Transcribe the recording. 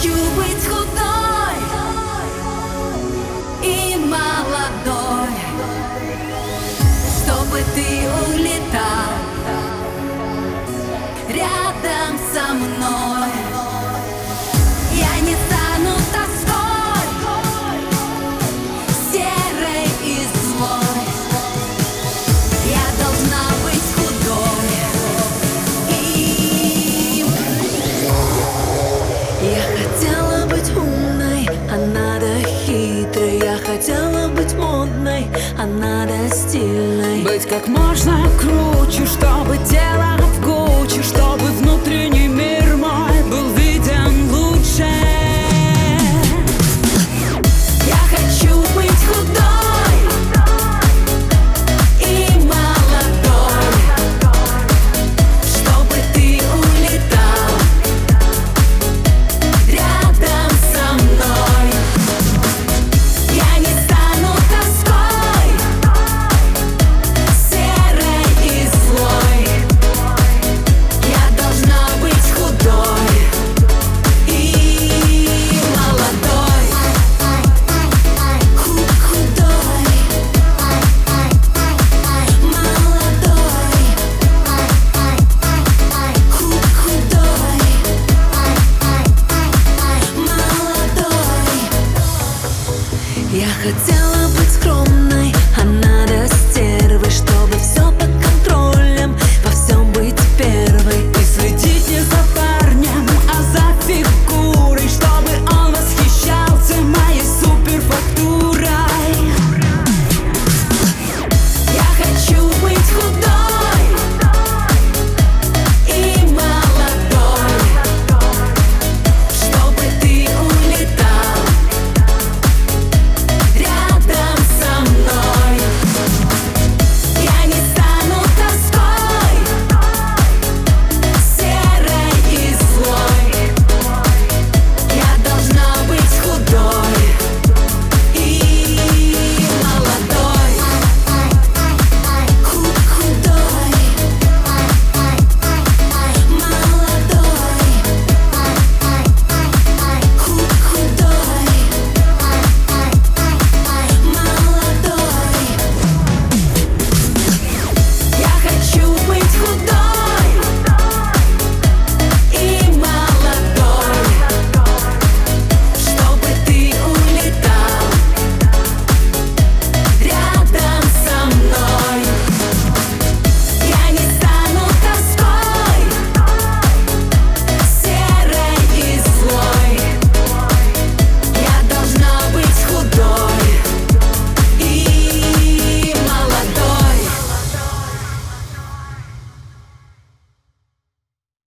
Хочу быть худой и молодой, чтобы ты улетал рядом со мной. Я не стану тоской, серой и злой. Я должна быть худой. И я хотела быть умной, а надо хитрой. Я хотела быть модной, а надо стильной. Быть как можно круче, чтобы тело в кучу, чтобы